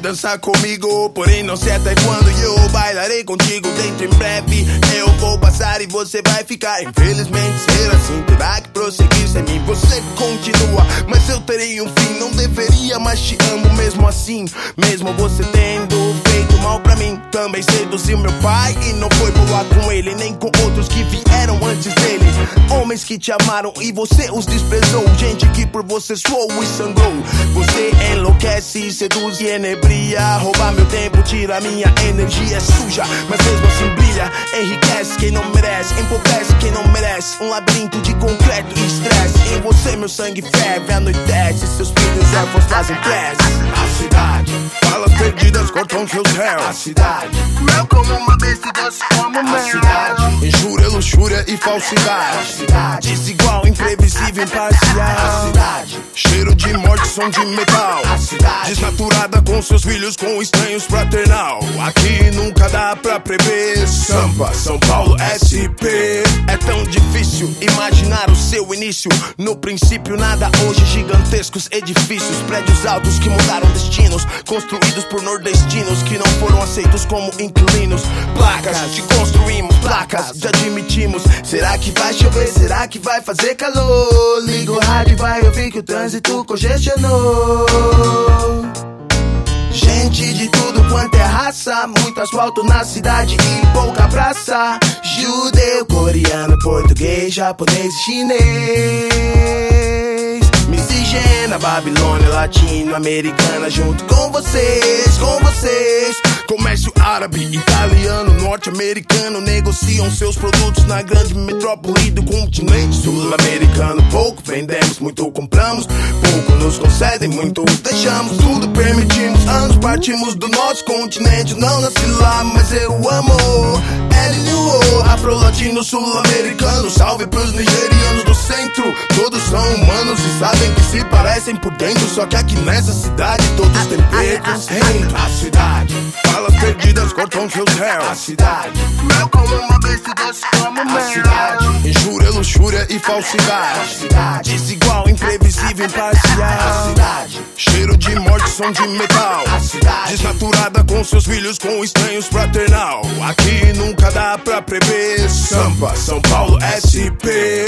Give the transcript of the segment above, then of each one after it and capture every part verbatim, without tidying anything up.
dançar comigo, porém não sei até quando eu bailarei contigo. Dentro em breve eu vou passar e você vai ficar. Infelizmente ser assim, terá que prosseguir sem mim. Você continua, mas eu terei um fim. Não deveria, mas te amo mesmo assim. Mesmo você tendo feito mal pra mim. Também seduziu meu pai e não foi boa com ele, nem com outros que vieram antes dele. Homens que te amaram e você os desprezou. Gente que por você suou e sangrou. Você enlouquece, seduz e enebria. Rouba meu tempo, tira minha energia. É suja, mas mesmo assim brilha. Enriquece quem não merece, empobrece quem não merece. Um labirinto de concreto e estresse. Em você meu sangue ferve, anoitece. Seus filhos órfãos fazem prece. A cidade, balas perdidas cortam seus réus. A cidade, cruel como uma besta e doce como mel. A cidade, injúria, luxúria e falsidade. A cidade, desigual, imprevisível, imparcial. A cidade, cheiro de morte, som de metal. A cidade, desnaturada com seus filhos, com estranhos fraternal. Aqui nunca dá pra prever. Sampa, São Paulo, S P. É tão difícil imaginar o seu início. No princípio nada, hoje gigantescos edifícios. Prédios altos que mudaram destinos, construídos por nordestinos que não foram aceitos como inquilinos. Placas, te construímos, placas, já admitimos. Será que vai chover? Será que vai fazer calor? Liga o rádio e vai ouvir que o trânsito congestionou. Gente de tudo quanto é raça, muito asfalto na cidade e pouca praça. Judeu, coreano, português, japonês e chinês. Miscigena, Babilônia, latino-americana. Junto com vocês, com vocês. Comércio árabe, italiano, norte-americano negociam seus produtos na grande metrópole do continente sul-americano. Pouco vendemos, muito compramos. Pouco nos concedem, muito deixamos. Tudo permitimos, anos partimos do nosso continente. Não nasci lá, mas eu amo. L U O, afro-latino, sul-americano. Salve pros nigerianos do centro. Todos são humanos e sabem que se parecem por dentro. Só que aqui nessa cidade todos têm pretos. Hey, a cidade, balas perdidas cortam seus réus. A cidade, cruel como uma besta e doce como mel. A cidade, injúria, luxúria e falsidade. A cidade, desigual, imprevisível, imparcial. A cidade, cheiro de morte, som de metal. A cidade, desnaturada com seus filhos, com estranhos fraternal. Aqui nunca dá pra prever. Sampa, São Paulo, S P.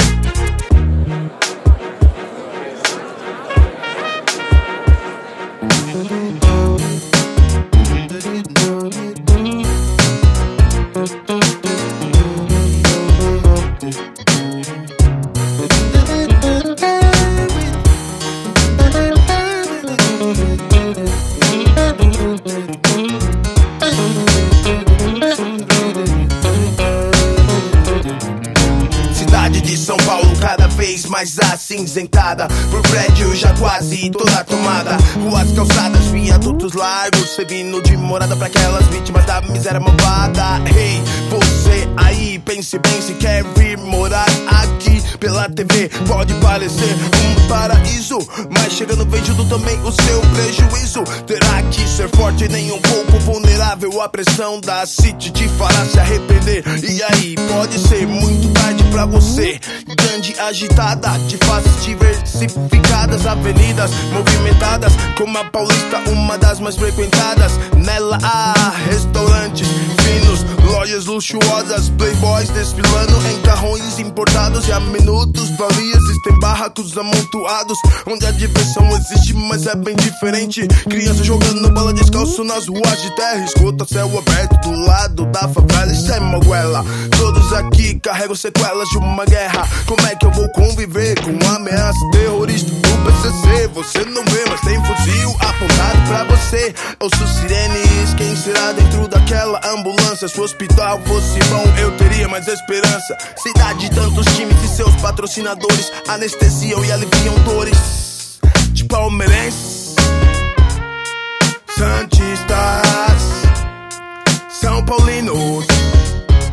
Cidade de São Paulo cada vez mais acinzentada por prédios já quase toda tomada. Ruas, calçadas, viadutos largos servindo de morada pra aquelas vítimas da miséria malvada. Hey, você aí, pense bem se quer vir morar aqui. Pela T V pode parecer um paraíso, mas chegando vendido também o seu prejuízo. Terá que ser forte e nem um pouco vulnerável. A pressão da City te fará se arrepender. E aí, pode ser muito tarde pra você. Grande, agitada, de faces diversificadas. Avenidas movimentadas, como a Paulista, uma das mais frequentadas. Nela há restaurantes finos, lojas luxuosas, playboys desfilando em carrões importados. E há minutos valias existem barracos amontoados, onde a diversão existe, mas é bem diferente. Crianças jogando bola descalço nas ruas de terra. Escuta céu aberto do lado da favela. Isso é Moguela. Todos aqui carregam sequelas de uma guerra. Como é que eu vou conviver com a ameaça terrorista do P C C? Você não vê, mas tem fuzil apontado pra você. Ouço sirenes, quem será dentro daquela ambulância? Se o hospital fosse bom, eu teria mais esperança. Cidade de tantos times e seus patrocinadores anestesiam e aliviam dores de palmeirenses, santistas, são paulinos,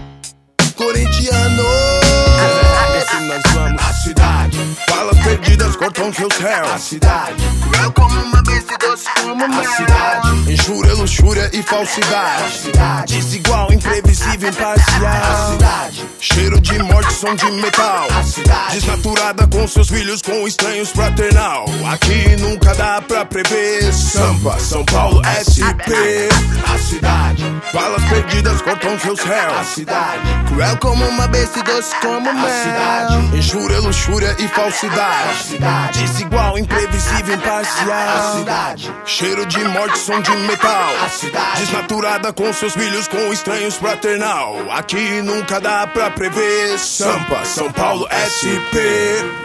corintianos. Assim nós vamos. a cidade, balas perdidas perdidas cortam seus réus. A cidade, cruel como uma besta e doce como a mel. cidade, Injúria, luxúria e a falsidade. cidade, Desigual, imprevisível, a imparcial. cidade, Cheiro de morte, som de metal. a cidade, Desnaturada com seus filhos, com estranhos fraternal. Aqui nunca dá pra prever. Sampa, São Paulo, S P. a cidade, Balas perdidas cortam seus a réus. cidade, Cruel como uma besta e doce como a mel. cidade, Injúria, luxúria e a falsidade. cidade, Desigual, imprevisível, a imparcial. cidade, Cheiro de morte, som de metal. a cidade, Desnaturada com seus filhos, com estranhos fraternal. Aqui nunca dá pra prever. Sampa, São Paulo, S P.